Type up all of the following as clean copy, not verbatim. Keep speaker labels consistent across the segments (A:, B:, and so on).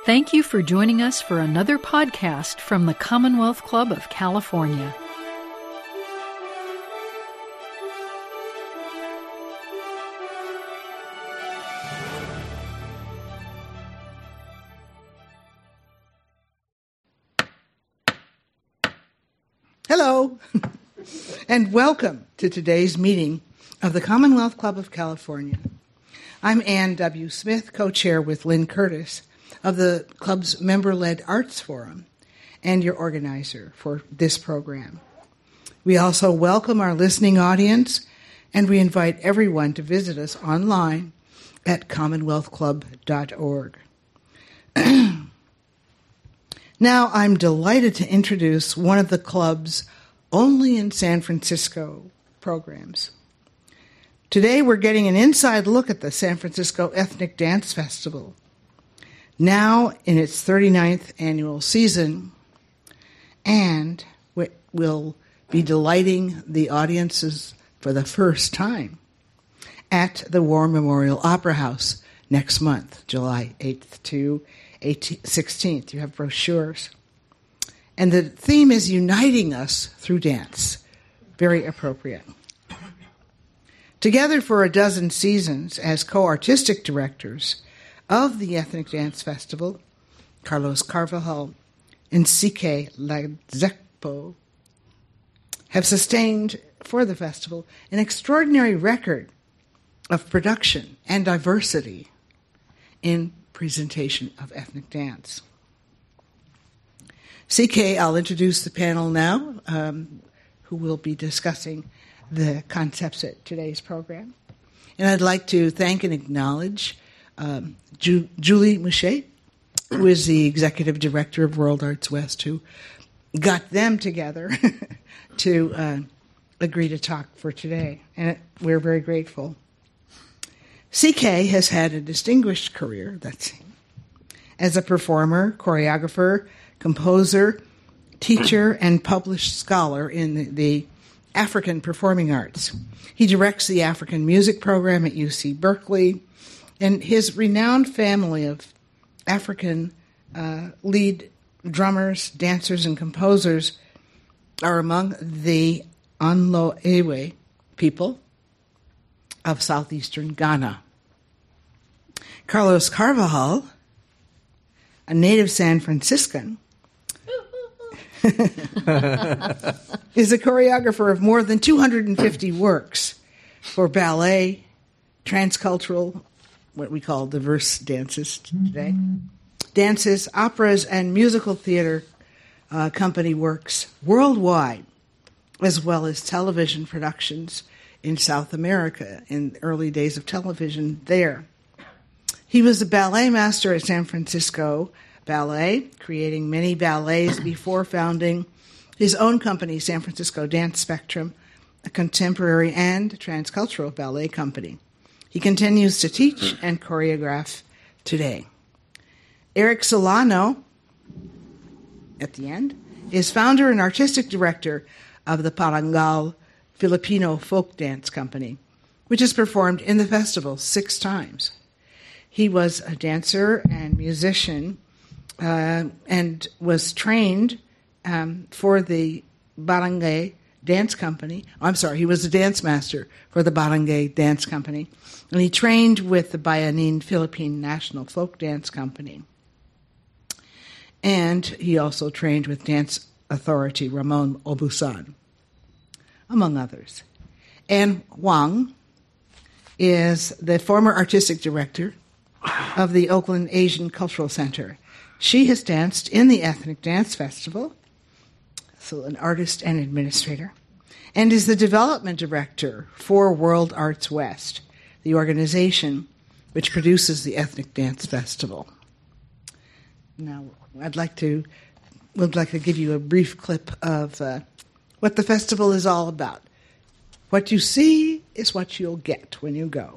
A: Thank you for joining us for another podcast from the Commonwealth Club of California.
B: Hello, and welcome to today's meeting of the Commonwealth Club of California. I'm Ann W. Smith, co-chair with Lynn Curtis of the club's member-led Arts Forum and your organizer for this program. We also welcome our listening audience, and we invite everyone to visit us online at commonwealthclub.org. Now I'm delighted to introduce one of the club's only in San Francisco programs. Today we're getting an inside look at the San Francisco Ethnic Dance Festival, now in its 39th annual season, and will be delighting the audiences for the first time at the War Memorial Opera House next month, July 8th to 16th. You have brochures. And the theme is Uniting Us Through Dance. Very appropriate. Together for a dozen seasons as co-artistic directors of the Ethnic Dance Festival, Carlos Carvajal and C.K. Ladzekpo have sustained for the festival an extraordinary record of production and diversity in presentation of ethnic dance. CK, I'll introduce the panel now, who will be discussing the concepts at today's program. And I'd like to thank and acknowledge Julie Mouchet, who is the executive director of World Arts West, who got them together to agree to talk for today. And we're very grateful. CK has had a distinguished career, as a performer, choreographer, composer, teacher, and published scholar in the African performing arts. He directs the African music program at UC Berkeley, and his renowned family of African lead drummers, dancers, and composers are among the Anlo Ewe people of southeastern Ghana. Carlos Carvajal, a native San Franciscan, is a choreographer of more than 250 works for ballet, transcultural, what we call diverse dances today, dances, operas, and musical theater company works worldwide, as well as television productions in South America in the early days of television there. He was a ballet master at San Francisco Ballet, creating many ballets before founding his own company, San Francisco Dance Spectrum, a contemporary and transcultural ballet company. He continues to teach and choreograph today. Eric Solano, at the end, is founder and artistic director of the Parangal Filipino Folk Dance Company, which has performed in the festival 6 times. He was a dancer and musician and was trained for the Barangay Dance Company. He was a dance master for the Barangay Dance Company, and he trained with the Bayanin Philippine National Folk Dance Company. And he also trained with dance authority Ramon Obusan, among others. Anne Wang is the former artistic director of the Oakland Asian Cultural Center. She has danced in the Ethnic Dance Festival, so an artist and administrator, and is the development director for World Arts West, the organization which produces the Ethnic Dance Festival. Now, would like to give you a brief clip of what the festival is all about. What you see is what you'll get when you go.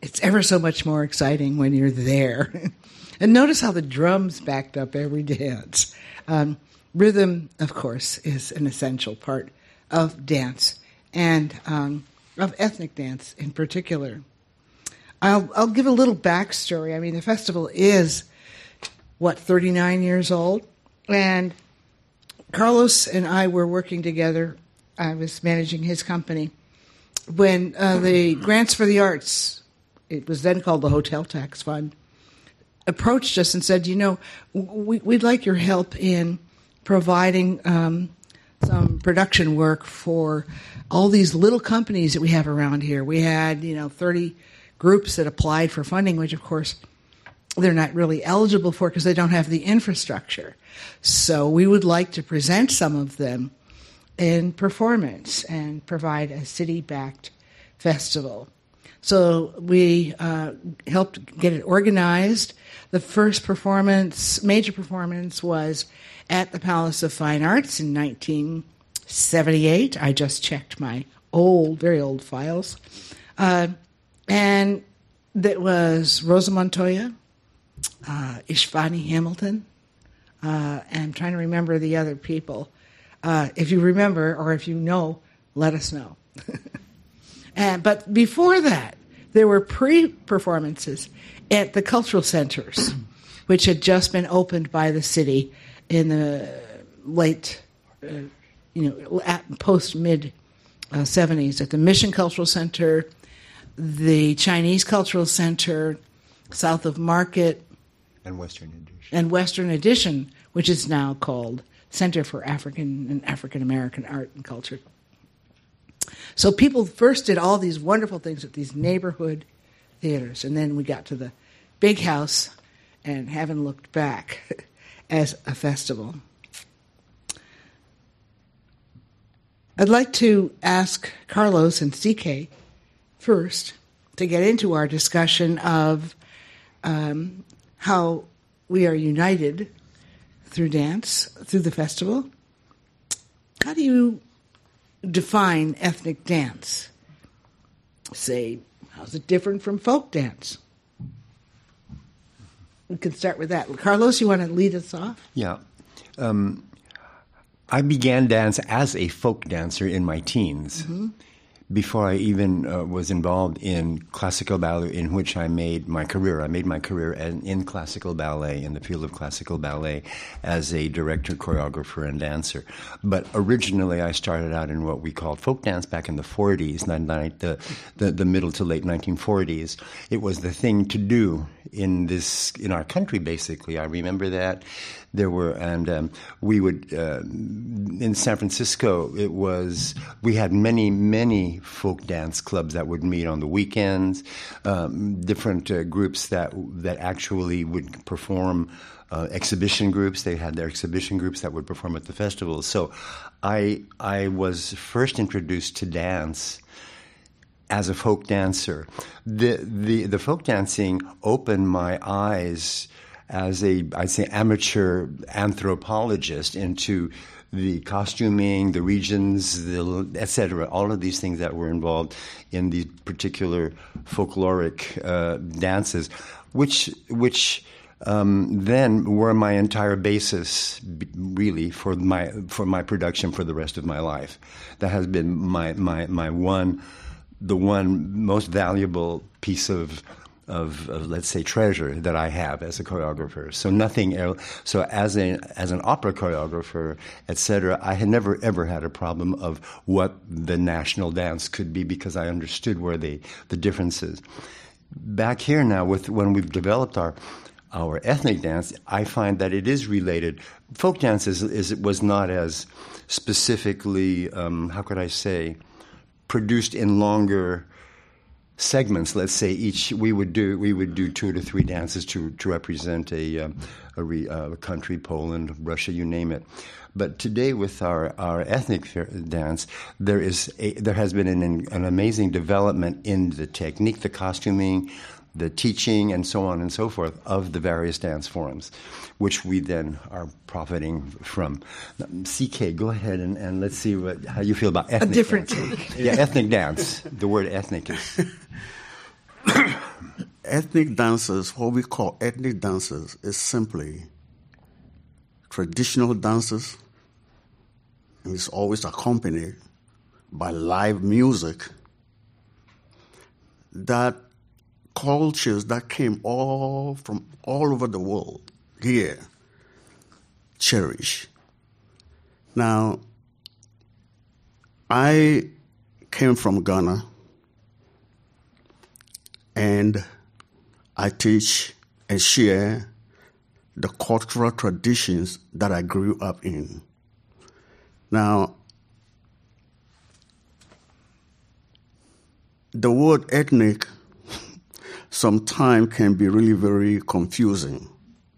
B: it's ever so much more exciting when you're there. And notice how the drums backed up every dance. Rhythm, of course, is an essential part of dance, and of ethnic dance in particular. I'll give a little backstory. I mean, the festival is, 39 years old? And Carlos and I were working together. I was managing his company when the Grants for the Arts, it was then called the Hotel Tax Fund, approached us and said, we'd like your help in providing some production work for all these little companies that we have around here. We had, 30 groups that applied for funding, which, of course, they're not really eligible for because they don't have the infrastructure. So we would like to present some of them in performance and provide a city-backed festival. So we helped get it organized. The first major performance, was at the Palace of Fine Arts in 1978. I just checked my very old files. And that was Rosa Montoya, Ishvani Hamilton, and I'm trying to remember the other people. If you remember, or if you know, let us know. But before that, there were pre-performances at the cultural centers, which had just been opened by the city in the late, post-mid 70s, at the Mission Cultural Center, the Chinese Cultural Center, south of Market,
C: and Western Addition,
B: which is now called Center for African and African American Art and Culture. So people first did all these wonderful things at these neighborhood theaters, and then we got to the big house and haven't looked back as a festival. I'd like to ask Carlos and CK first to get into our discussion of how we are united through dance, through the festival. How do you define ethnic dance? Say, how's it different from folk dance? We can start with that. Carlos, you want to lead us off?
C: Yeah. I began dance as a folk dancer in my teens. Mm-hmm. Before I even was involved in classical ballet, in which I made my career. I made my career in classical ballet, in the field of classical ballet, as a director, choreographer, and dancer. But originally, I started out in what we called folk dance back in the 40s, the middle to late 1940s. It was the thing to do in our country, basically. I remember that. There were, and we would, in San Francisco, we had many folk dance clubs that would meet on the weekends, different groups that actually would perform, exhibition groups. They had their exhibition groups that would perform at the festivals. So I was first introduced to dance as a folk dancer. The folk dancing opened my eyes as I'd say, amateur anthropologist into the costuming, the regions, etc., all of these things that were involved in these particular folkloric dances, which then were my entire basis, really, for my production for the rest of my life. That has been the one most valuable piece of let's say treasure that I have as a choreographer. So nothing else. So as an opera choreographer, etc., I had never ever had a problem of what the national dance could be because I understood where the differences. Back here now, when we've developed our ethnic dance, I find that it is related. Folk dance was not as specifically, how could I say, produced in longer segments. Let's say we would do 2 to 3 dances to represent a country, Poland, Russia, you name it. But today with our ethnic dance, there has been an amazing development in the technique, the costuming, the teaching, and so on and so forth of the various dance forms, which we then are profiting from. CK, go ahead and let's see how you feel about ethnic
B: dance.
C: Take. Yeah, ethnic dance. The word ethnic is...
D: ethnic dances, what we call ethnic dances, is simply traditional dances, and it's always accompanied by live music that cultures that came from all over the world here cherish. Now, I came from Ghana, and I teach and share the cultural traditions that I grew up in. Now, the word ethnic sometimes can be really very confusing.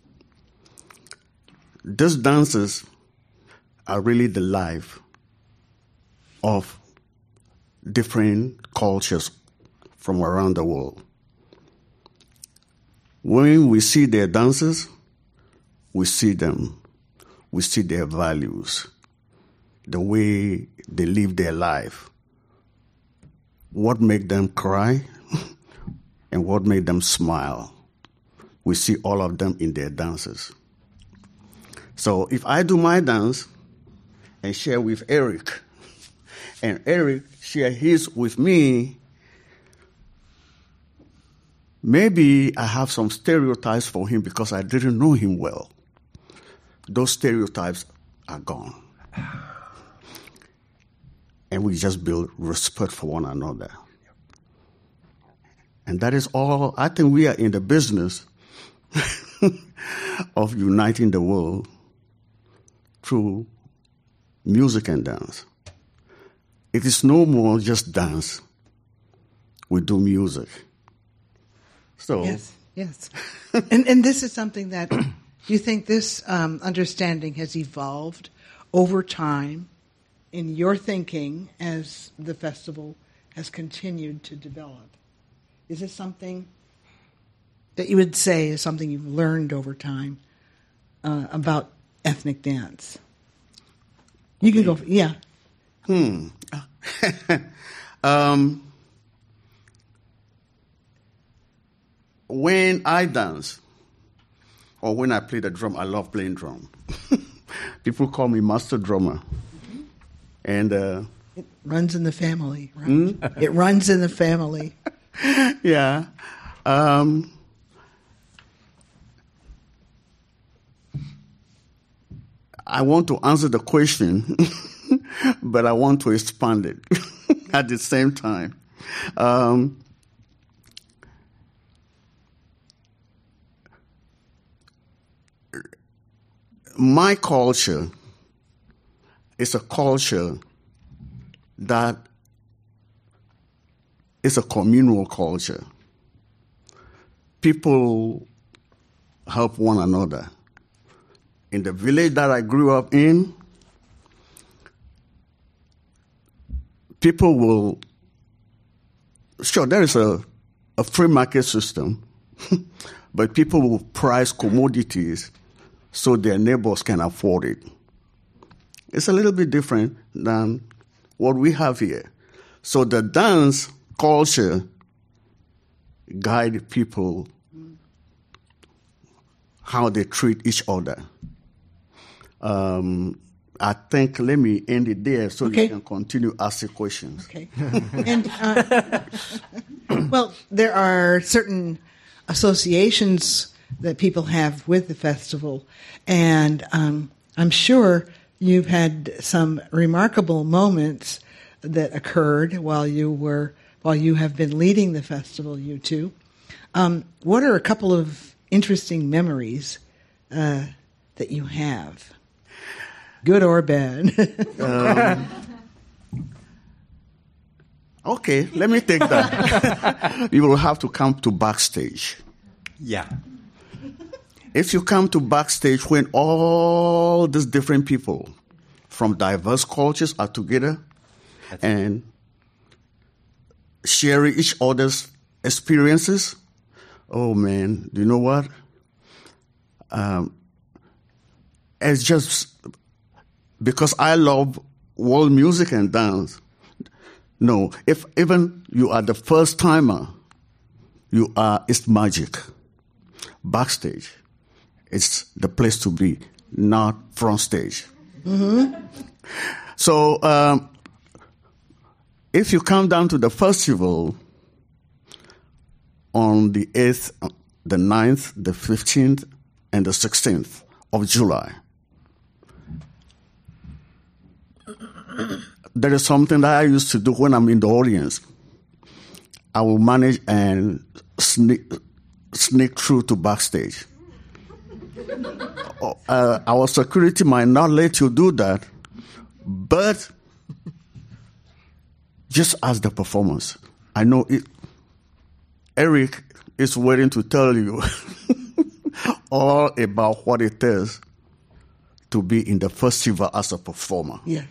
D: These dances are really the life of different cultures from around the world. When we see their dances, we see them, we see their values, the way they live their life, what makes them cry, and what made them smile. We see all of them in their dances. So if I do my dance and share with Eric, and Eric share his with me, maybe I have some stereotypes for him because I didn't know him well. Those stereotypes are gone. And we just build respect for one another. And that is all. I think we are in the business of uniting the world through music and dance. It is no more just dance. We do music. So
B: Yes. and this is something that you think this understanding has evolved over time in your thinking as the festival has continued to develop. Is this something that you would say is something you've learned over time about ethnic dance? You can go, yeah.
D: When I dance, or when I play the drum, I love playing drum. People call me master drummer. And
B: it runs in the family, right? It runs in the family.
D: Yeah. I want to answer the question, but I want to expand it at the same time. My culture is a culture that is a communal culture. People help one another. In the village that I grew up in, people will, sure, there is a free market system, but people will price commodities so their neighbors can afford it. It's a little bit different than what we have here. So the dance culture guide people how they treat each other. I think let me end it there so you can continue asking questions.
B: Okay. And well, there are certain associations that people have with the festival, and I'm sure you've had some remarkable moments that occurred while you have been leading the festival, you two. What are a couple of interesting memories that you have, good or bad?
D: Okay, let me take that. You will have to come to backstage.
C: Yeah.
D: If you come to backstage when all these different people from diverse cultures are together and sharing each other's experiences, oh man, do you know what? It's just because I love world music and dance. No, if even you are the first timer it's magic. Backstage, it's the place to be, not front stage. Mm-hmm. So if you come down to the festival on the 8th, the 9th, the 15th, and the 16th of July, there is something that I used to do when I'm in the audience. I will manage and sneak through to backstage. Our security might not let you do that, but just as the performance. I know it. Eric is waiting to tell you all about what it is to be in the festival as a performer.
B: Yes.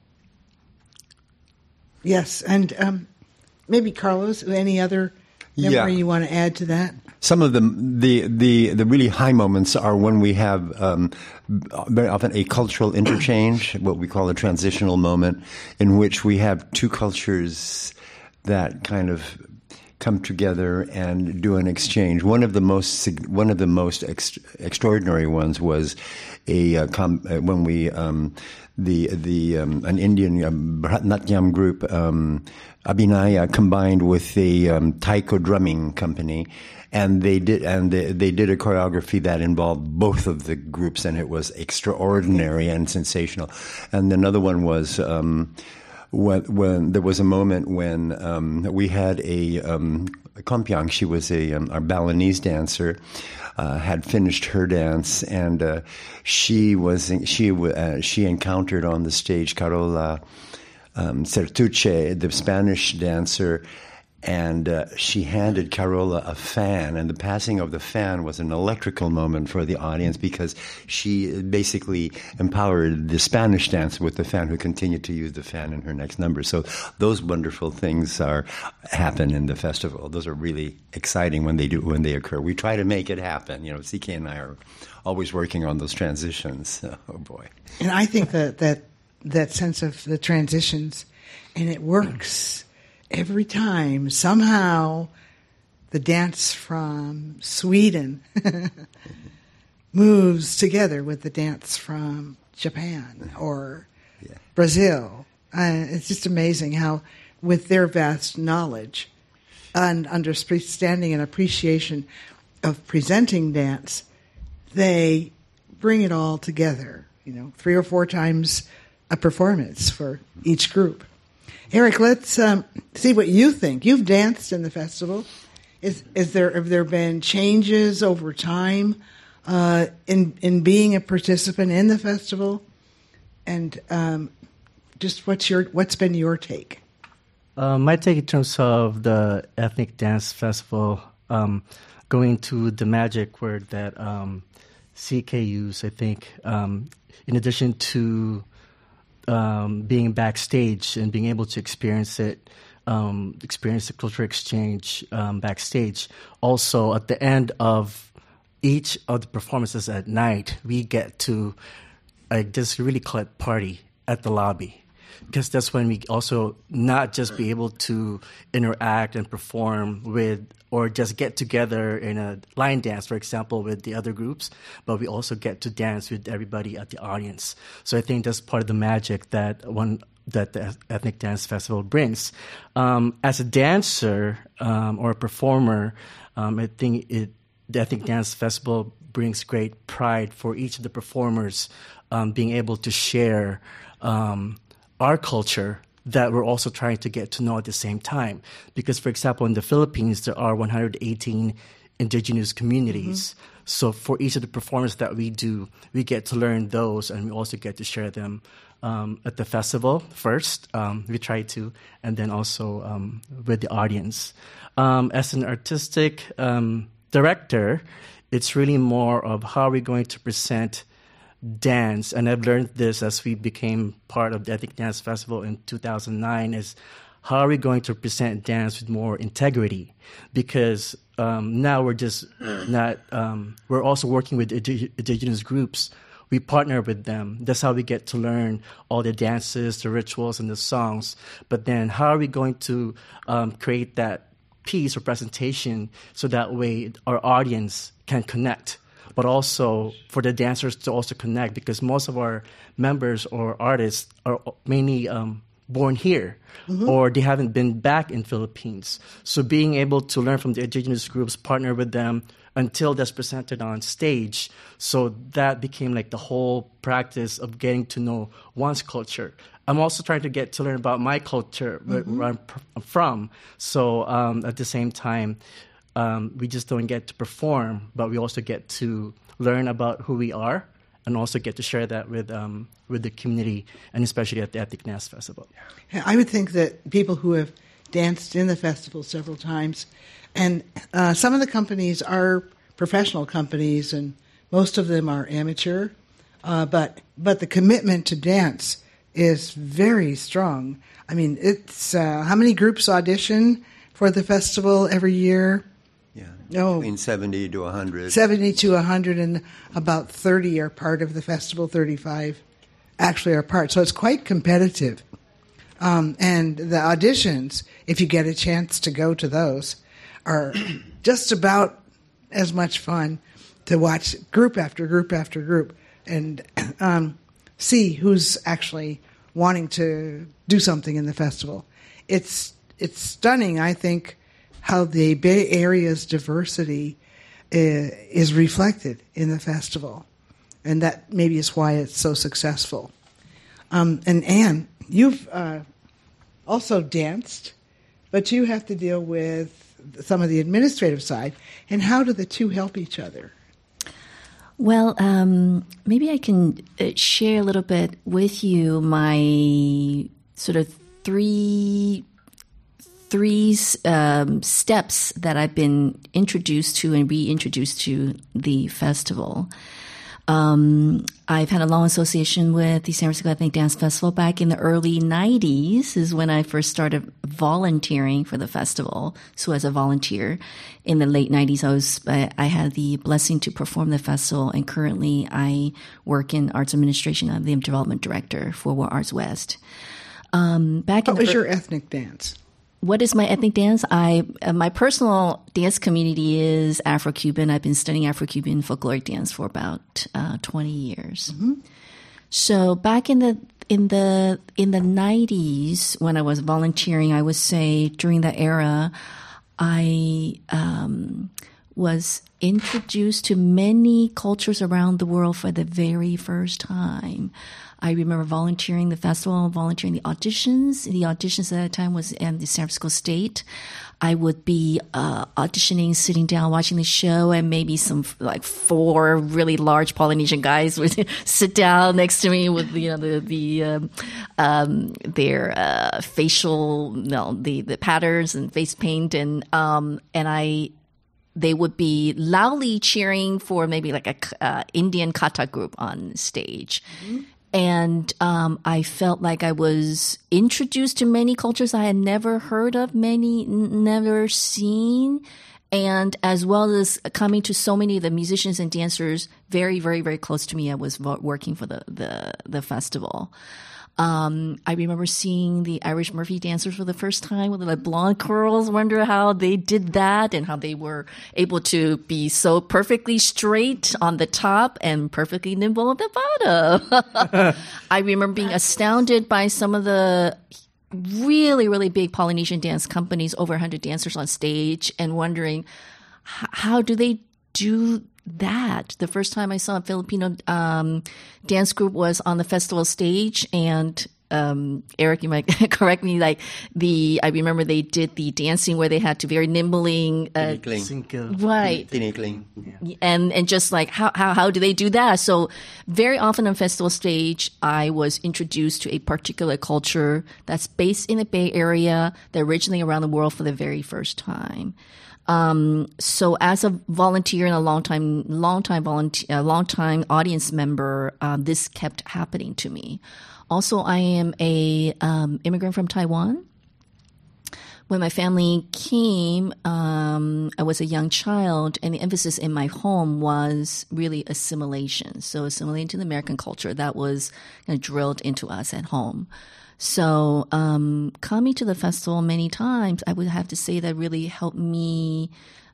B: Yes, and maybe Carlos, any other memory you want to add to that?
C: Some of the really high moments are when we have very often a cultural interchange, what we call a transitional moment, in which we have two cultures that kind of come together and do an exchange. One of the most extraordinary ones was when we an Indian Bharatanatyam group, Abhinaya, combined with a taiko drumming company. And they did a choreography that involved both of the groups, and it was extraordinary and sensational. And another one was when there was a moment when we had a Kompiang. She was our Balinese dancer. Had finished her dance, and she encountered on the stage Carola Certuche, the Spanish dancer. And she handed Carola a fan, and the passing of the fan was an electrical moment for the audience because she basically empowered the Spanish dancer with the fan, who continued to use the fan in her next number. So those wonderful things happen in the festival. Those are really exciting when they occur. We try to make it happen. You know, CK and I are always working on those transitions. Oh boy!
B: And I think that sense of the transitions, and it works. Every time, somehow, the dance from Sweden moves together with the dance from Japan or Brazil. It's just amazing how, with their vast knowledge and understanding and appreciation of presenting dance, they bring it all together, 3 or 4 times a performance for each group. Eric, let's see what you think. You've danced in the festival. Have there been changes over time in being a participant in the festival? And just what's been your take?
E: My take in terms of the Ethnic Dance Festival, going to the magic word that CK used, I think, in addition to being backstage and being able to experience it, experience the cultural exchange backstage. Also, at the end of each of the performances at night, we get to just really call it party at the lobby. Because that's when we also not just be able to interact and perform with, or just get together in a line dance, for example, with the other groups, but we also get to dance with everybody at the audience. So I think that's part of the magic that the Ethnic Dance Festival brings. As a dancer or a performer, I think the Ethnic Dance Festival brings great pride for each of the performers being able to share our culture that we're also trying to get to know at the same time. Because, for example, in the Philippines, there are 118 indigenous communities. Mm-hmm. So for each of the performances that we do, we get to learn those, and we also get to share them at the festival first. We try to, and then also with the audience. As an artistic director, it's really more of how are we going to present dance, and I've learned this as we became part of the Ethnic Dance Festival in 2009, is how are we going to present dance with more integrity? Because now we're just not, we're also working with indigenous groups. We partner with them. That's how we get to learn all the dances, the rituals, and the songs. But then how are we going to create that piece or presentation so that way our audience can connect, but also for the dancers to also connect, because most of our members or artists are mainly born here, or they haven't been back in Philippines. So being able to learn from the indigenous groups, partner with them until that's presented on stage. So that became like the whole practice of getting to know one's culture. I'm also trying to get to learn about my culture, where I'm from. So at the same time, we just don't get to perform, but we also get to learn about who we are, and also get to share that with the community, and especially at the Ethnic Dance Festival.
B: I would think that people who have danced in the festival several times, and some of the companies are professional companies, and most of them are amateur, but the commitment to dance is very strong. I mean, it's how many groups audition for the festival every year?
C: Between 70 to 100.
B: 70 to 100, and about 30 are part of the festival, 35 actually are part. So it's quite competitive. And the auditions, if you get a chance to go to those, are just about as much fun to watch group after group after group and see who's actually wanting to do something in the festival. It's stunning, I think, how the Bay Area's diversity is reflected in the festival. And that maybe is why it's so successful. And Anne, you've also danced, but you have to deal with some of the administrative side. And how do the two help each other?
F: Well, maybe I can share a little bit with you my sort of three steps that I've been introduced to and reintroduced to the festival. I've had a long association with the San Francisco Ethnic Dance Festival. Back in the early 90s is when I first started volunteering for the festival. So as a volunteer in the late 90s, I had the blessing to perform the festival, and currently I work in arts administration. I'm the development director for World Arts West.
B: What was your ethnic dance?
F: What is my ethnic dance? My personal dance community is Afro-Cuban. I've been studying Afro-Cuban folkloric dance for about 20 years. Mm-hmm. So back in the 90s, when I was volunteering, I would say during that era, I was introduced to many cultures around the world for the very first time. I remember volunteering the festival, volunteering the auditions. The auditions at that time was in the San Francisco State. I would be auditioning, sitting down, watching the show, and maybe some like 4 really large Polynesian guys would sit down next to me with their facial, the patterns and face paint, and they would be loudly cheering for maybe like a Indian kata group on stage. Mm-hmm. And I felt like I was introduced to many cultures I had never heard of, never seen, and as well as coming to so many of the musicians and dancers very, very, very close to me. I was working for the festival. I remember seeing the Irish Murphy dancers for the first time with the blonde curls, wonder how they did that and how they were able to be so perfectly straight on the top and perfectly nimble at the bottom. I remember being astounded by some of the really, really big Polynesian dance companies, over 100 dancers on stage, and wondering how do they do that. The first time I saw a Filipino dance group was on the festival stage, and Eric, you might correct me. I remember they did the dancing where they had to very nimbling, right, and just like how do they do that? So very often on festival stage, I was introduced to a particular culture that's based in the Bay Area, that originally around the world for the very first time. So as a volunteer and a long-time audience member, this kept happening to me. Also, I am a immigrant from Taiwan. When my family came, I was a young child, and the emphasis in my home was really assimilation. So assimilating to the American culture, that was drilled into us at home. So coming to the festival many times, I would have to say that really helped me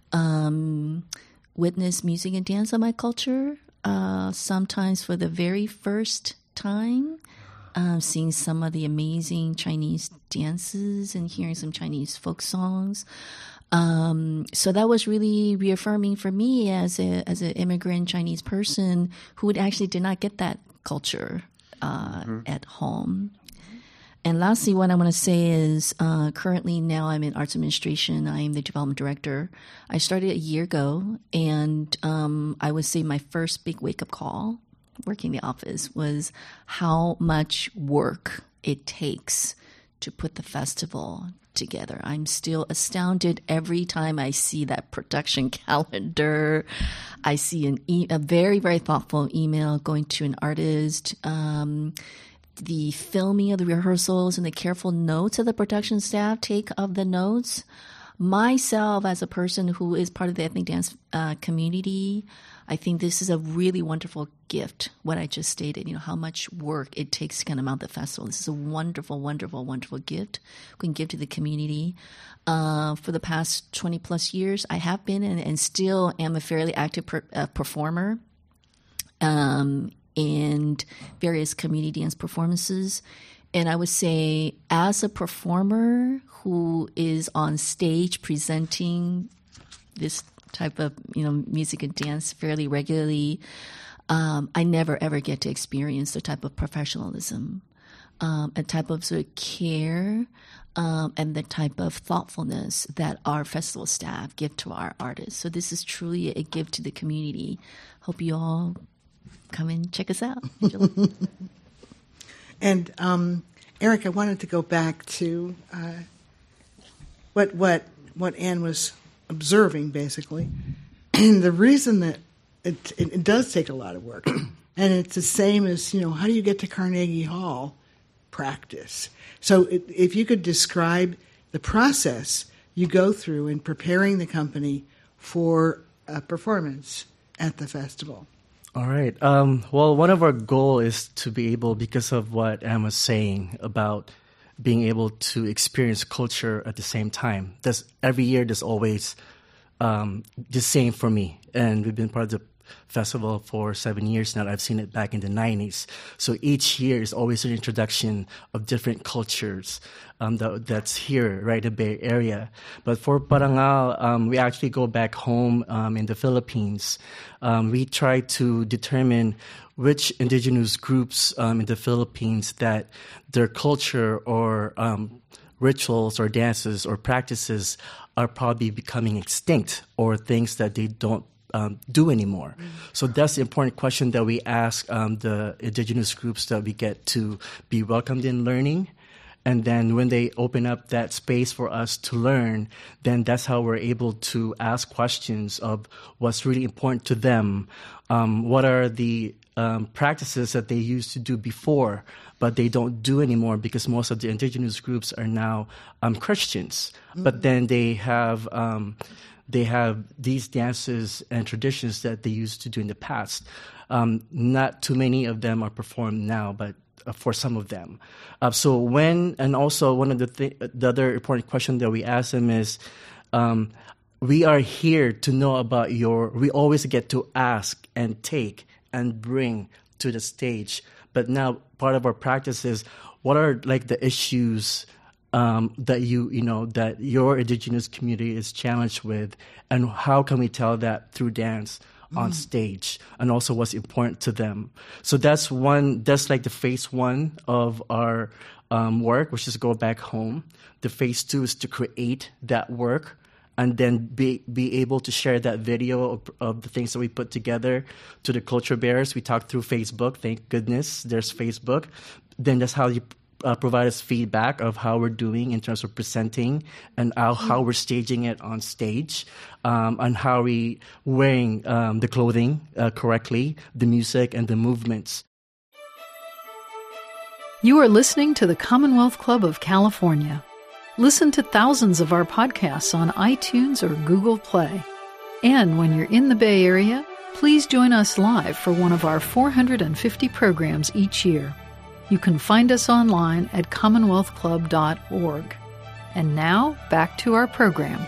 F: witness music and dance of my culture. Sometimes for the very first time, seeing some of the amazing Chinese dances and hearing some Chinese folk songs. So that was really reaffirming for me as an immigrant Chinese person who actually did not get that culture at home. And lastly, what I want to say is currently now I'm in arts administration. I am the development director. I started a year ago, and I would say my first big wake-up call working in the office was how much work it takes to put the festival together. I'm still astounded every time I see that production calendar. I see a very, very thoughtful email going to an artist, the filming of the rehearsals and the careful notes of the production staff take of the notes. Myself, as a person who is part of the ethnic dance community, I think this is a really wonderful gift, what I just stated, how much work it takes to kind of mount the festival. This is a wonderful, wonderful, wonderful gift we can give to the community. For the past 20 plus years, I have been and still am a fairly active performer in various community dance performances. And I would say as a performer who is on stage presenting this type of, music and dance fairly regularly, I never ever get to experience the type of professionalism, a type of sort of care, and the type of thoughtfulness that our festival staff give to our artists. So this is truly a gift to the community. Hope you all come and check us out.
B: And Eric, I wanted to go back to what Anne was observing, basically. And the reason that it does take a lot of work, and it's the same as, how do you get to Carnegie Hall? Practice. So if you could describe the process you go through in preparing the company for a performance at the festival.
E: All right. Well, one of our goals is to be able, because of what Anne was saying about being able to experience culture at the same time. Every year there's always the same for me. And we've been part of the festival for 7 years now. I've seen it back in the 90s. So each year is always an introduction of different cultures that's here, right, in the Bay Area. But for Parangal, we actually go back home in the Philippines. We try to determine which indigenous groups in the Philippines that their culture or rituals or dances or practices are probably becoming extinct, or things that they don't do anymore. So that's the important question that we ask the indigenous groups that we get to be welcomed in learning. And then when they open up that space for us to learn, then that's how we're able to ask questions of what's really important to them. What are the practices that they used to do before, but they don't do anymore, because most of the indigenous groups are now Christians. Mm-hmm. But then they have these dances and traditions that they used to do in the past. Not too many of them are performed now, but for some of them. And also one of the other important question that we ask them is, we are here to know about we always get to ask and take and bring to the stage. But now part of our practice is, what are like the issues that that your indigenous community is challenged with, and how can we tell that through dance on stage, and also what's important to them. So that's like the phase one of our work, which is go back home. The phase two is to create that work and then be able to share that video of the things that we put together to the culture bearers. We talk through Facebook. Thank goodness there's Facebook. Then that's how you provide us feedback of how we're doing in terms of presenting, and how we're staging it on stage, and how we wearing the clothing correctly, the music and the movements.
A: You are listening to the Commonwealth Club of California. Listen to thousands of our podcasts on iTunes or Google Play. And when you're in the Bay Area, please join us live for one of our 450 programs each year. You can find us online at commonwealthclub.org. And now, back to our program.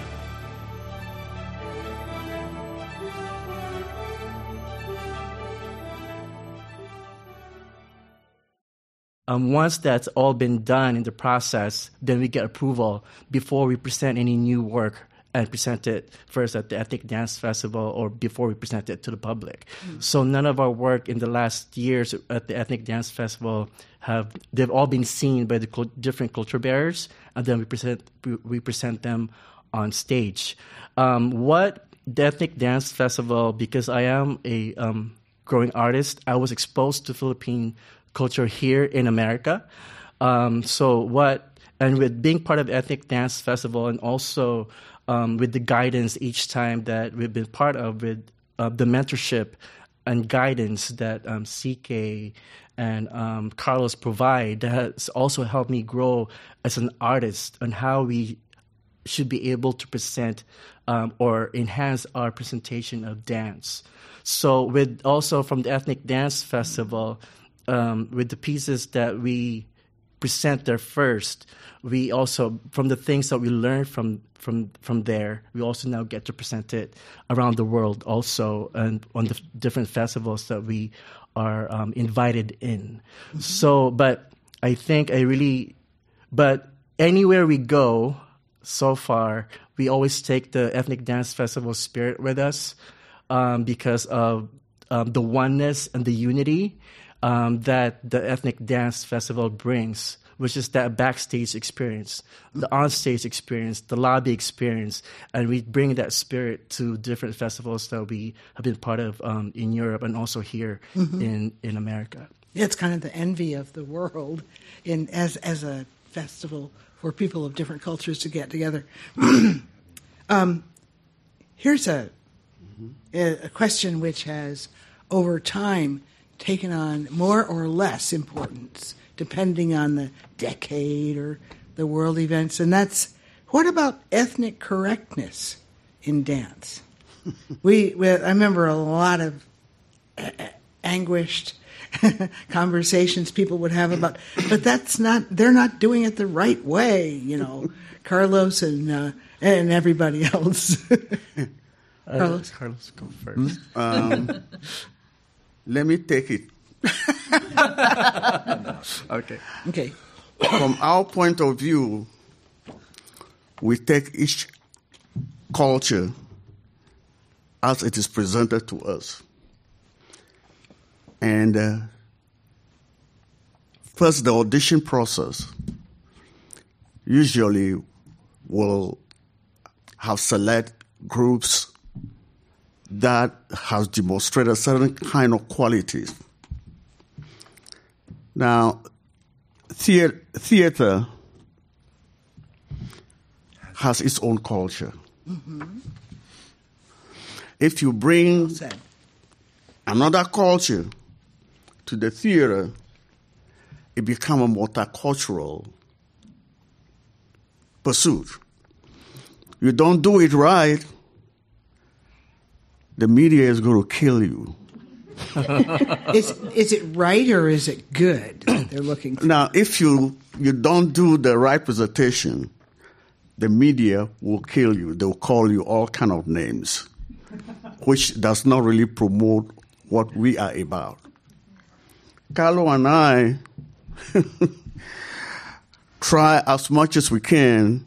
E: Once that's all been done in the process, then we get approval before we present any new work and present it first at the Ethnic Dance Festival or before we present it to the public. So none of our work in the last years at the Ethnic Dance Festival they've all been seen by the different culture bearers, and then we present them on stage. What the Ethnic Dance Festival, because I am a growing artist, I was exposed to Philippine culture here in America. And with being part of the Ethnic Dance Festival and also with the guidance each time that we've been part of with the mentorship and guidance that CK and Carlos provide, that has also helped me grow as an artist on how we should be able to present or enhance our presentation of dance. So with also from the Ethnic Dance Festival, with the pieces that we present there first, we also, from the things that we learned from there, we also now get to present it around the world also, and on the different festivals that we are invited in. Mm-hmm. So, but I think but anywhere we go so far, we always take the Ethnic Dance Festival spirit with us because of the oneness and the unity that the Ethnic Dance Festival brings, which is that backstage experience, the onstage experience, the lobby experience, and we bring that spirit to different festivals that we have been part of in Europe and also here in America.
B: Yeah, it's kind of the envy of the world as a festival for people of different cultures to get together. Here's a question which has, over time, taken on more or less importance, depending on the decade or the world events, and that's, what about ethnic correctness in dance? I remember a lot of anguished conversations people would have about, but they're not doing it the right way, Carlos and everybody else. Carlos,
E: go first.
D: Let me take it.
B: Okay.
D: From our point of view, we take each culture as it is presented to us. And first, the audition process usually will have select groups that has demonstrated certain kind of qualities. Now, theater has its own culture. Mm-hmm. If you bring another culture to the theater, it becomes a multicultural pursuit. You don't do it right, the media is going to kill you.
B: Is it right or is it good they're looking for?
D: Now, if you don't do the right presentation, the media will kill you. They'll call you all kind of names, which does not really promote what we are about. Carlo and I try as much as we can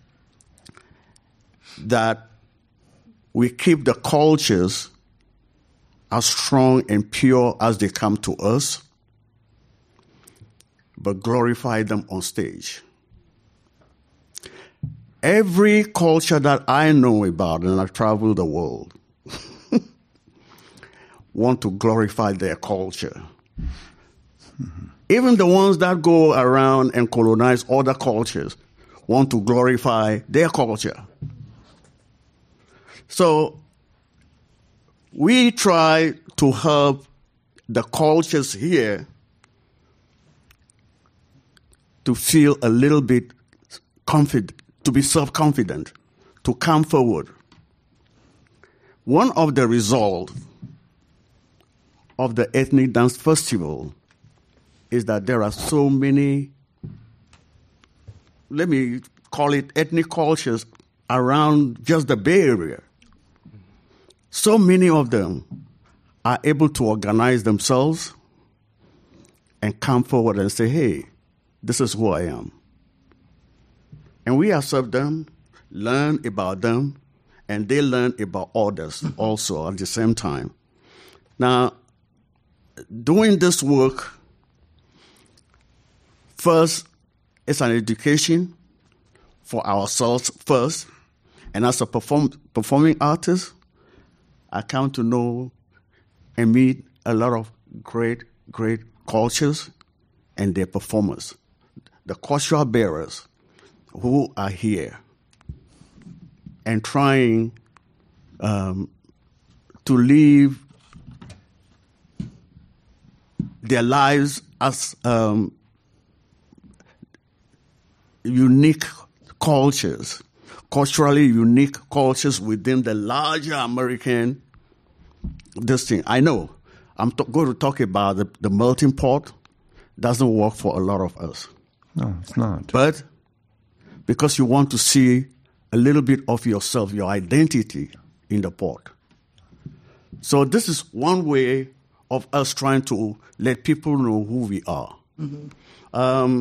D: that we keep the cultures as strong and pure as they come to us, but glorify them on stage. Every culture that I know about, and I travel the world, want to glorify their culture. Mm-hmm. Even the ones that go around and colonize other cultures want to glorify their culture. So we try to help the cultures here to feel a little bit confident, to be self-confident, to come forward. One of the results of the Ethnic Dance Festival is that there are so many, let me call it ethnic cultures around just the Bay Area. So many of them are able to organize themselves and come forward and say, hey, this is who I am. And we accept them, learn about them, and they learn about others also at the same time. Now, doing this work, first, it's an education for ourselves first. And as a performing artist, I come to know and meet a lot of great cultures and their performers, the cultural bearers who are here and trying to live their lives as unique cultures, culturally unique cultures within the larger American this thing. I know I'm going to talk about the melting pot. Doesn't work for a lot of us.
C: No, it's not.
D: But because you want to see a little bit of yourself, your identity in the pot. So this is one way of us trying to let people know who we are. Mm-hmm.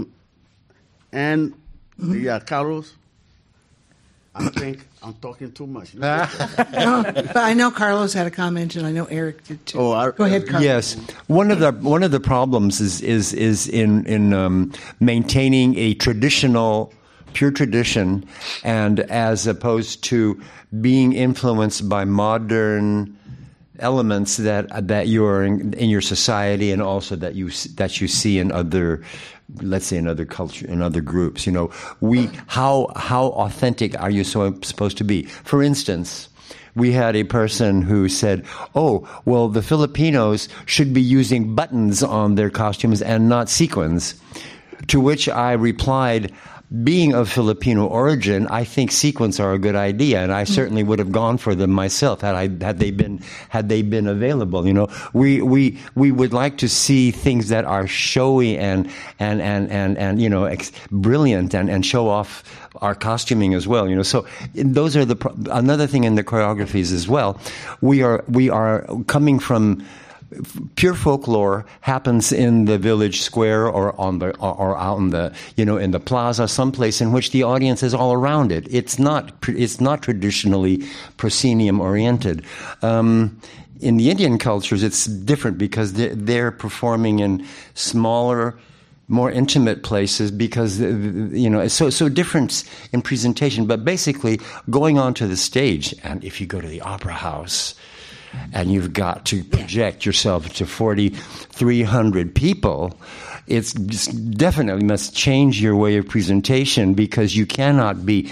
D: Yeah, Carlos, I think I'm talking too much.
B: No, but I know Carlos had a comment, and I know Eric did too. Go ahead, Carlos.
C: Yes, one of the problems is in maintaining a pure tradition, and as opposed to being influenced by modern elements that you're in your society, and also that you see in other, let's say, in other culture, in other groups. You know, how authentic are you supposed to be? For instance, we had a person who said, "Oh, well, the Filipinos should be using buttons on their costumes and not sequins." To which I replied, being of Filipino origin, I think sequins are a good idea, and I certainly would have gone for them myself had they been available. You know, we would like to see things that are showy and you know, brilliant and show off our costuming as well. You know, so those are another thing in the choreographies as well. We are coming from. Pure folklore happens in the village square or out in the, you know, in the plaza, someplace in which the audience is all around it. It's not traditionally proscenium oriented. In the Indian cultures, it's different because they're performing in smaller, more intimate places because, you know, so different in presentation. But basically, going onto the stage, and if you go to the opera house, and you've got to project yourself to 4,300 people, it's just definitely must change your way of presentation, because you cannot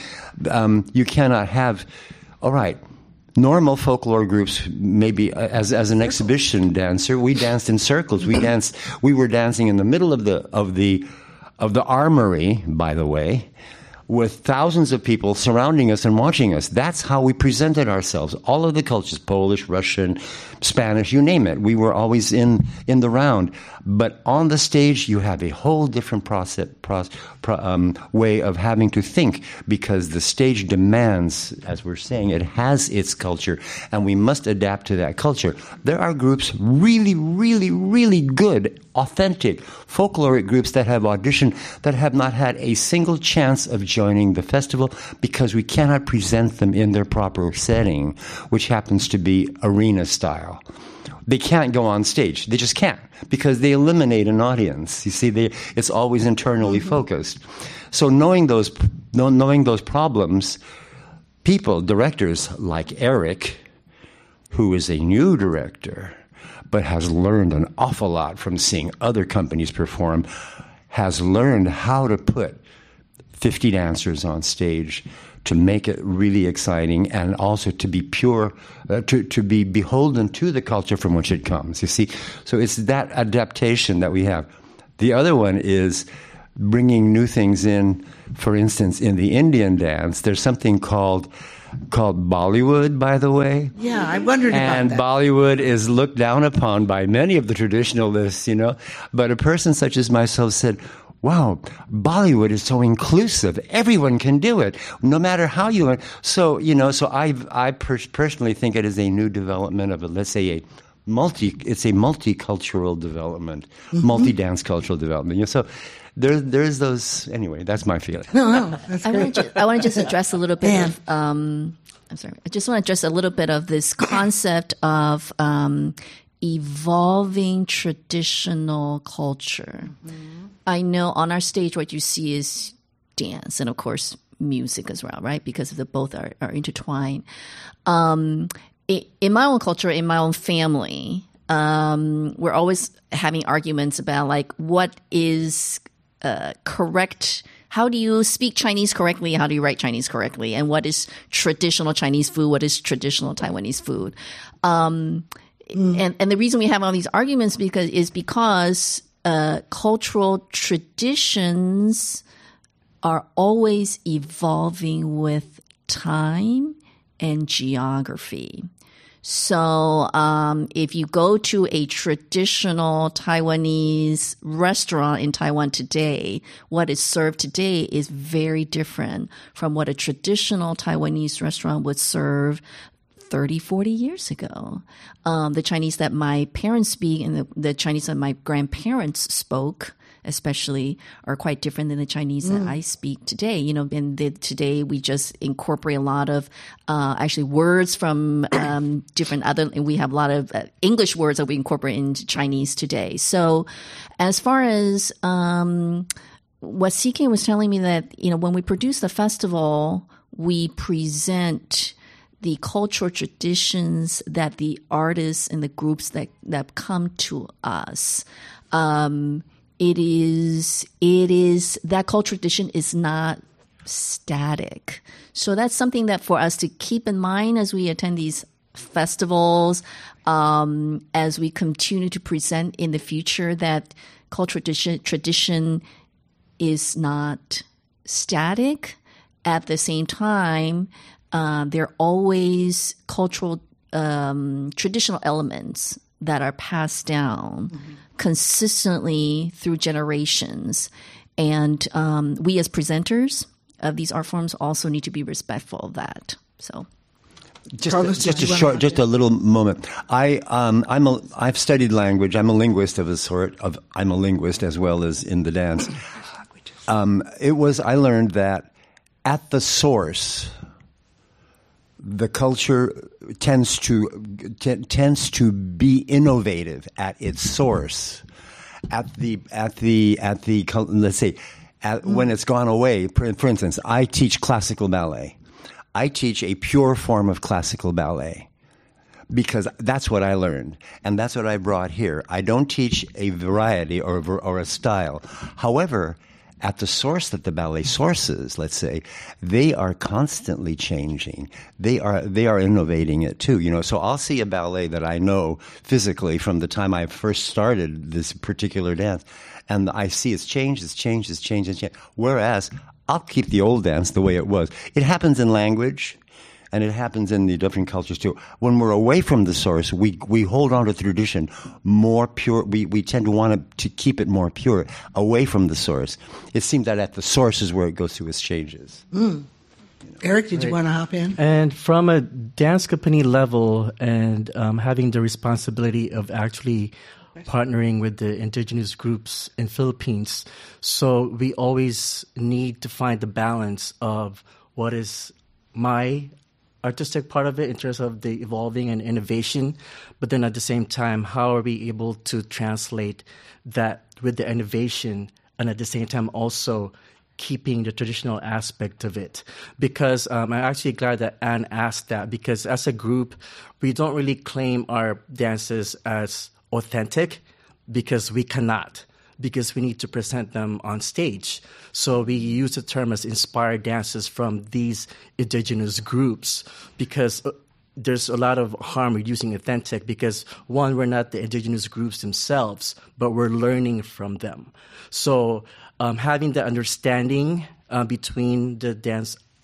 C: have, all right, normal folklore groups, maybe as an exhibition dancer, we danced in circles. We were dancing in the middle of the armory, by the way, with thousands of people surrounding us and watching us. That's how we presented ourselves. All of the cultures, Polish, Russian, Spanish, you name it. We were always in the round. But on the stage, you have a whole different way of having to think, because the stage demands, as we're saying, it has its culture, and we must adapt to that culture. There are groups, really, really, really good, authentic, folkloric groups that have auditioned that have not had a single chance of joining the festival because we cannot present them in their proper setting, which happens to be arena style. They can't go on stage. They just can't, because they eliminate an audience. You see, it's always internally focused. So knowing those problems, directors like Eric, who is a new director, but has learned an awful lot from seeing other companies perform, has learned how to put 50 dancers on stage to make it really exciting, and also to be pure, to be beholden to the culture from which it comes, you see. So it's that adaptation that we have. The other one is bringing new things in. For instance, in the Indian dance, there's something called called Bollywood, by the way.
B: Yeah, I wondered
C: And
B: about that.
C: Bollywood is looked down upon by many of the traditionalists, you know. But a person such as myself said, wow, Bollywood is so inclusive. Everyone can do it, no matter how you learn. So, you know, so I personally think it is a new development of, let's say, it's a multicultural development, multi-dance cultural development. You know, so there's those, anyway, that's my feeling.
B: No, that's
F: I
B: great.
F: want to just address a little bit
B: Dan.
F: of, I'm sorry. I just want to address a little bit of this concept of evolving traditional culture. I know on our stage what you see is dance and, of course, music as well, right? Because both are intertwined. In my own culture, in my own family, we're always having arguments about like what is correct. How do you speak Chinese correctly? How do you write Chinese correctly? And what is traditional Chinese food? What is traditional Taiwanese food? And the reason we have all these arguments is because cultural traditions are always evolving with time and geography. So if you go to a traditional Taiwanese restaurant in Taiwan today, what is served today is very different from what a traditional Taiwanese restaurant would serve 30, 40 years ago. The Chinese that my parents speak and the Chinese that my grandparents spoke especially are quite different than the Chinese that I speak today. You know, and today we just incorporate a lot of actually words from different other, and we have a lot of English words that we incorporate into Chinese today. So as far as what CK was telling me that, you know, when we produce the festival, we present the cultural traditions that the artists and the groups that come to us. It is that cultural tradition is not static. So that's something that for us to keep in mind as we attend these festivals, as we continue to present in the future, that cultural tradition is not static. At the same time, there are always cultural traditional elements that are passed down consistently through generations. And we as presenters of these art forms also need to be respectful of that. So
C: just a little moment. I've studied language. I'm a linguist of a sort. I'm a linguist as well as in the dance. I learned that at the source, the culture tends to be innovative at its source. Let's say, when it's gone away. For instance, I teach classical ballet. I teach a pure form of classical ballet because that's what I learned, and that's what I brought here. I don't teach a variety or a style. However, at the source that the ballet sources, let's say, they are constantly changing. They are innovating it too. You know, so I'll see a ballet that I know physically from the time I first started this particular dance, and I see it's changed. Whereas I'll keep the old dance the way it was. It happens in language, and it happens in the different cultures too. When we're away from the source, we hold on to the tradition more pure. We tend to want to keep it more pure, away from the source. It seems that at the source is where it goes through its changes.
B: Eric, did you want to hop in?
E: And from a dance company level and having the responsibility of actually partnering with the indigenous groups in Philippines, so we always need to find the balance of what is my artistic part of it in terms of the evolving and innovation, but then at the same time, how are we able to translate that with the innovation and at the same time also keeping the traditional aspect of it? Because I'm actually glad that Anne asked that, because as a group, we don't really claim our dances as authentic because we cannot. Because we need to present them on stage. So we use the term as inspired dances from these indigenous groups because there's a lot of harm with using authentic because, one, we're not the indigenous groups themselves, but we're learning from them. So having the understanding between the dance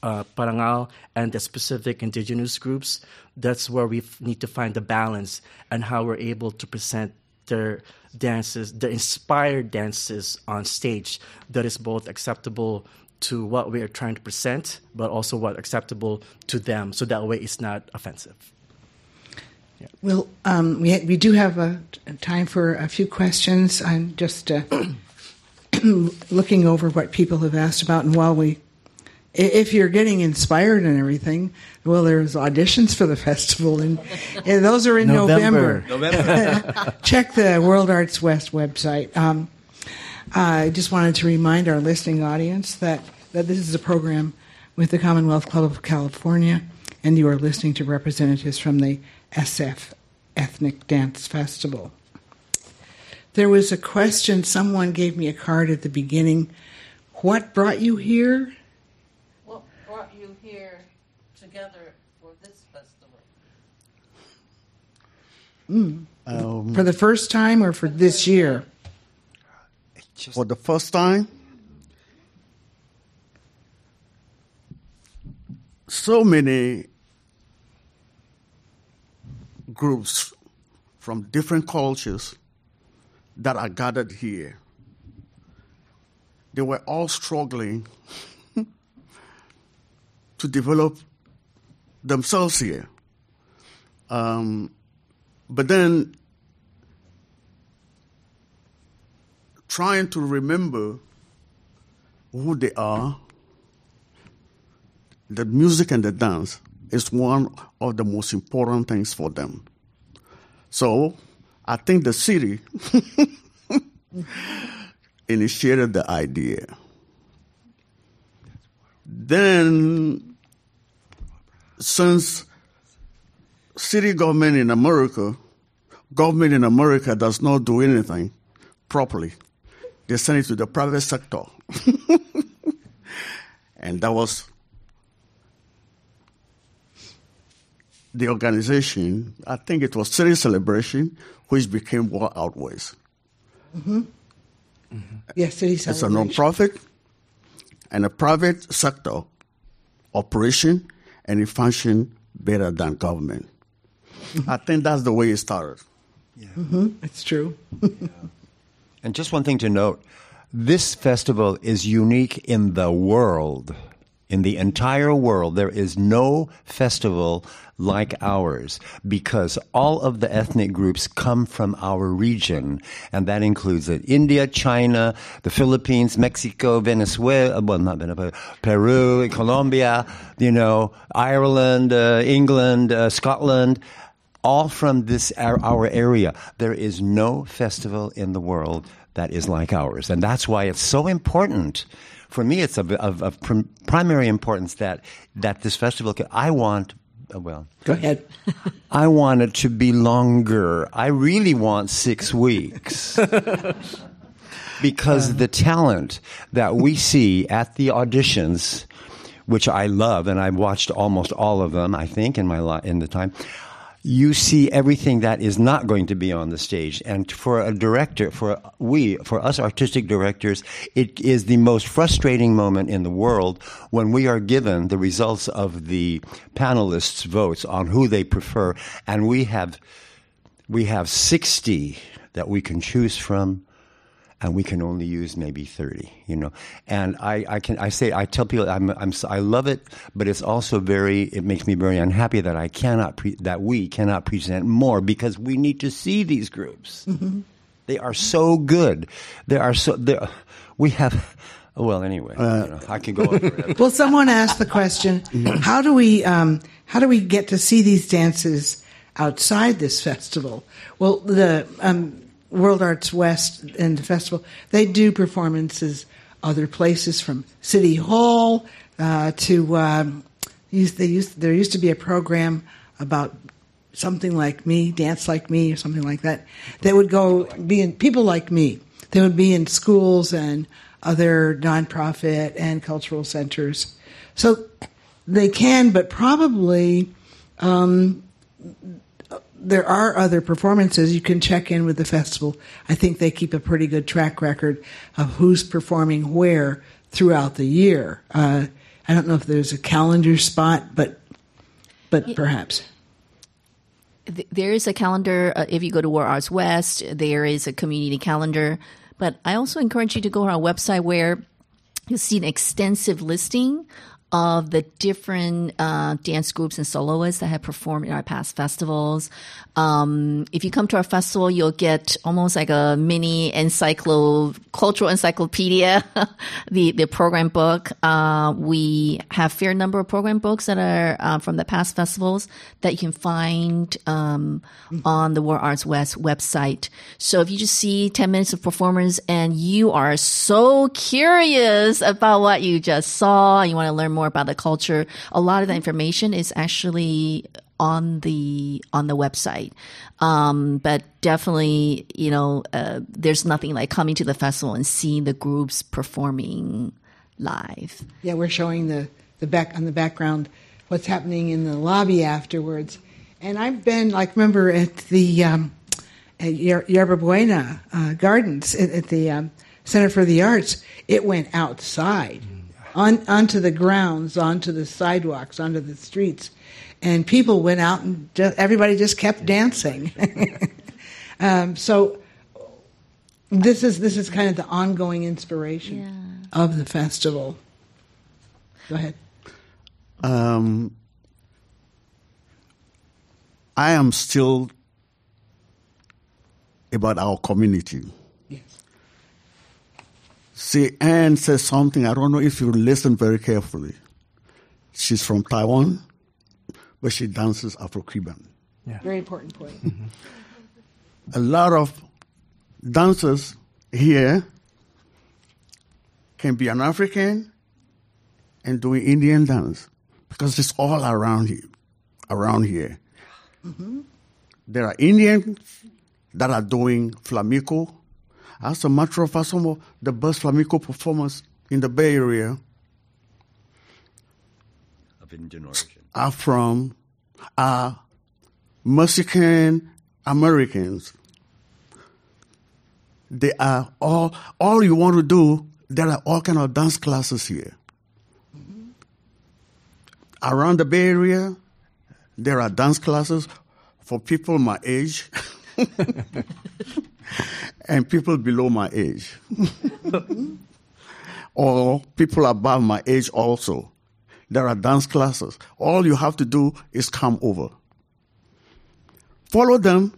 E: Parangal and the specific indigenous groups, that's where we need to find the balance and how we're able to present their dances, the inspired dances on stage that is both acceptable to what we are trying to present, but also what acceptable to them, so that way it's not offensive. Yeah.
B: Well, we do have time for a few questions. I'm just looking over what people have asked about, and if you're getting inspired and everything, well, there's auditions for the festival, and those are in November. Check the World Arts West website. I just wanted to remind our listening audience that this is a program with the Commonwealth Club of California, and you are listening to representatives from the SF Ethnic Dance Festival. There was a question, someone gave me a card at the beginning. What brought you here?
G: What brought you here together for this festival?
B: For the first time or for this year?
D: For the first time, so many groups from different cultures that are gathered here. They were all struggling to develop themselves here. But then trying to remember who they are, the music and the dance is one of the most important things for them. So I think the city initiated the idea. Then, since city government in America does not do anything properly, they send it to the private sector. And that was the organization, I think it was City Celebration, which became World Arts West.
B: Mm-hmm. Mm-hmm. Yes, City Celebration.
D: It's a non-profit and a private sector operation, and it functions better than government. Mm-hmm. I think that's the way it started.
B: Yeah. Mm-hmm. It's true.
C: Yeah. And just one thing to note, this festival is unique in the world. In the entire world, there is no festival like ours because all of the ethnic groups come from our region, and that includes India, China, the Philippines, Mexico, Venezuela, well, not Venezuela, Peru, Colombia, Ireland, England, Scotland, all from our area. There is no festival in the world that is like ours, and that's why it's so important. For me, it's of primary importance that this festival. Go
B: ahead.
C: I want it to be longer. I really want 6 weeks because the talent that we see at the auditions, which I love, and I've watched almost all of them, I think, in the time. You see everything that is not going to be on the stage. And for a director, for us artistic directors, it is the most frustrating moment in the world when we are given the results of the panelists' votes on who they prefer, and we have 60 that we can choose from, and we can only use maybe 30, And I tell people I love it, but it's also it makes me very unhappy that we cannot present more because we need to see these groups. Mm-hmm. They are so good. Anyway, I can go on forever.
B: Well, someone asked the question, how do we get to see these dances outside this festival? Well, the World Arts West and the festival, they do performances other places, from City Hall to there used to be a program about something like me, Dance Like Me, or something like that. They would be in people like me. They would be in schools and other nonprofit and cultural centers. So they can, but probably there are other performances. You can check in with the festival. I think they keep a pretty good track record of who's performing where throughout the year. I I don't know if there's a calendar spot, but perhaps.
F: There is a calendar. If you go to World Arts West, there is a community calendar. But I also encourage you to go to our website where you'll see an extensive listing of the different dance groups and soloists that have performed in our past festivals. If you come to our festival, you'll get almost like a mini cultural encyclopedia, the program book. We have a fair number of program books that are from the past festivals that you can find on the World Arts West website. So if you just see 10 minutes of performance and you are so curious about what you just saw and you want to learn more about the culture, a lot of the information is actually on the website. But definitely, there's nothing like coming to the festival and seeing the groups performing live.
B: Yeah, we're showing the background what's happening in the lobby afterwards. And I've been, remember at the at Yerba Buena Gardens at the Center for the Arts, it went outside. Onto the grounds, onto the sidewalks, onto the streets, and people went out and everybody just kept dancing. So this is kind of the ongoing inspiration of the festival. Go ahead.
D: I am still about our community. See, Anne says something, I don't know if you listen very carefully. She's from Taiwan, but she dances Afro-Cuban.
B: Yeah. Very important point.
D: A lot of dancers here can be an African and doing Indian dance because it's all around here. Mm-hmm. There are Indians that are doing flamenco. As a matter of fact, some of the best flamenco performers in the Bay Area
C: of Indian origin
D: are Mexican Americans. They are all you want to do, there are all kind of dance classes here. Mm-hmm. Around the Bay Area, there are dance classes for people my age. And people below my age. Or people above my age also. There are dance classes. All you have to do is come over. Follow them.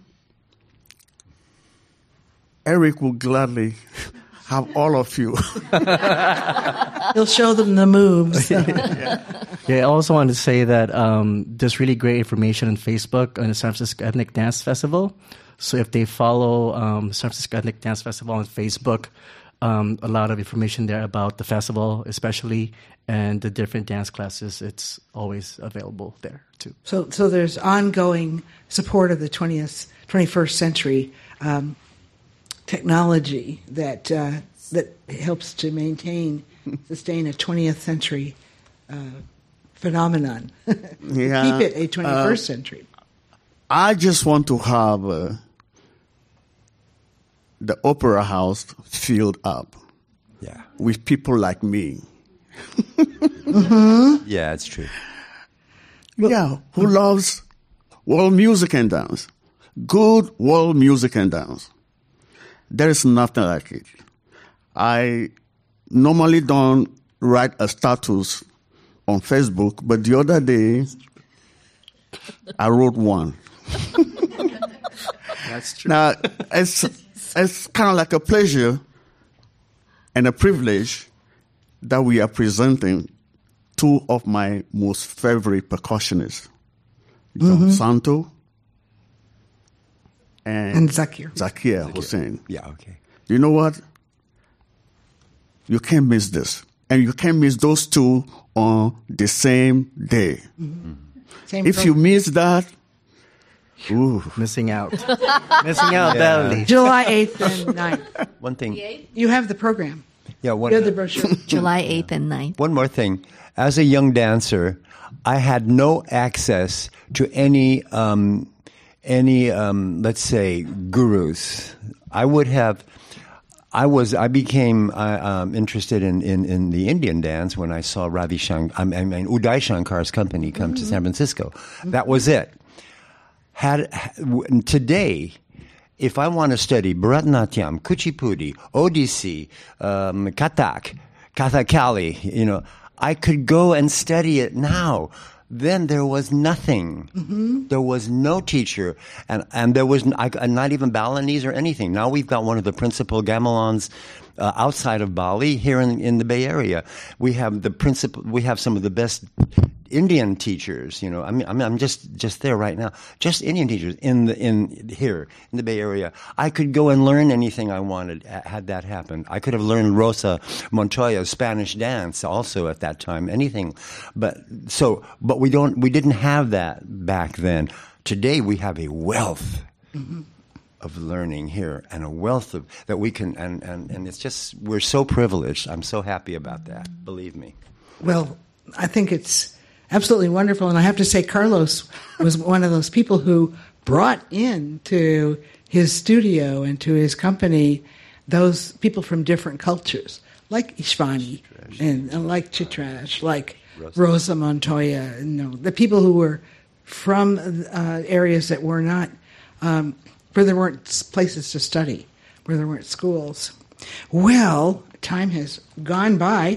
D: Eric will gladly have all of you.
B: He'll show them the moves.
E: Yeah, I also wanted to say that there's really great information on Facebook on the San Francisco Ethnic Dance Festival. So if they follow San Francisco Ethnic Dance Festival on Facebook, a lot of information there about the festival especially, and the different dance classes, it's always available there too.
B: So there's ongoing support of the 21st century technology that helps to sustain a 20th century phenomenon. Keep it a 21st century.
D: I just want to have the opera house filled up with people like me.
C: Mm-hmm. Yeah, it's true.
D: Who loves world music and dance. Good world music and dance. There is nothing like it. I normally don't write a status on Facebook, but the other day I wrote one.
E: That's true.
D: Now, it's kind of like a pleasure and a privilege that we are presenting two of my most favorite percussionists, John Santo and Zakir Hussain.
C: Yeah, okay.
D: You know what? You can't miss this. And you can't miss those two on the same day.
B: Mm-hmm.
D: If you miss that,
E: missing out. Missing out badly.
B: July 8th and 9th.
C: One thing.
B: You have the program.
C: Yeah,
B: you have the brochure.
F: July 8th and 9th.
C: One more thing. As a young dancer, I had no access to any let's say, gurus. I became interested in the Indian dance when I saw Uday Shankar's company come to San Francisco. That was it. Today, if I want to study Bharatanatyam, Kuchipudi, Odissi, Kathak, Kathakali, I could go and study it now. Then there was nothing. There was no teacher, and there was not even Balinese or anything. Now we've got one of the principal gamelans outside of Bali here in the Bay Area. We have some of the best Indian teachers. I'm just there right now. Just Indian teachers here in the Bay Area. I could go and learn anything I wanted had that happened. I could have learned Rosa Montoya's Spanish dance also at that time. Anything, but we didn't have that back then. Today we have a wealth of learning here and a wealth of that we can and it's just we're so privileged. I'm so happy about that. Believe me.
B: Well, I think it's absolutely wonderful. And I have to say, Carlos was one of those people who brought into his studio and to his company those people from different cultures, like Ishvani and like Chitrash, like Rosa Montoya, the people who were from areas that were not, where there weren't places to study, where there weren't schools. Well, time has gone by,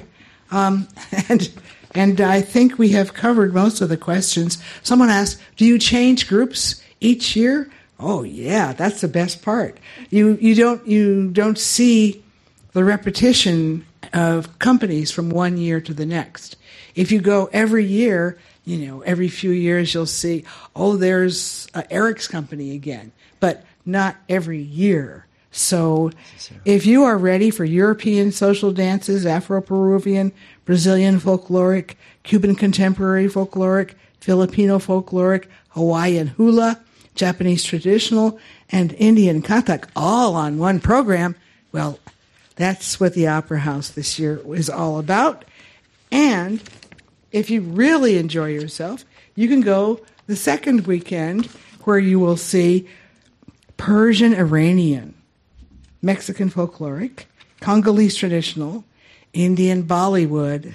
B: and I think we have covered most of the questions. Someone asked, do you change groups each year? Oh, yeah, that's the best part. You don't see the repetition of companies from one year to the next. If you go every year, every few years you'll see, there's Eric's company again, but not every year. So if you are ready for European social dances, Afro-Peruvian, Brazilian folkloric, Cuban contemporary folkloric, Filipino folkloric, Hawaiian hula, Japanese traditional, and Indian Kathak all on one program, well, that's what the Opera House this year is all about. And if you really enjoy yourself, you can go the second weekend where you will see Persian Iranian, Mexican folkloric, Congolese traditional, Indian Bollywood,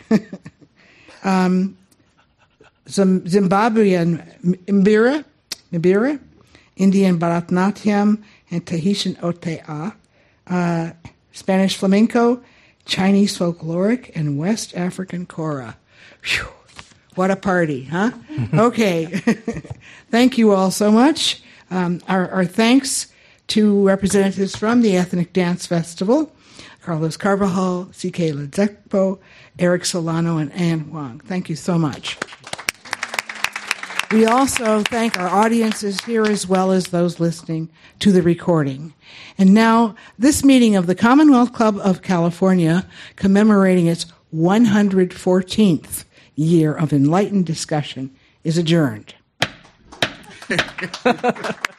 B: Zimbabwean Mbira, Indian Bharatanatyam, and Tahitian Otea, Spanish flamenco, Chinese folkloric, and West African kora. Whew. What a party, huh? Okay. Thank you all so much. Our thanks to representatives from the Ethnic Dance Festival, Carlos Carvajal, C.K. Ledzekpo, Eric Solano, and Ann Huang. Thank you so much. We also thank our audiences here as well as those listening to the recording. And now, this meeting of the Commonwealth Club of California, commemorating its 114th year of enlightened discussion, is adjourned.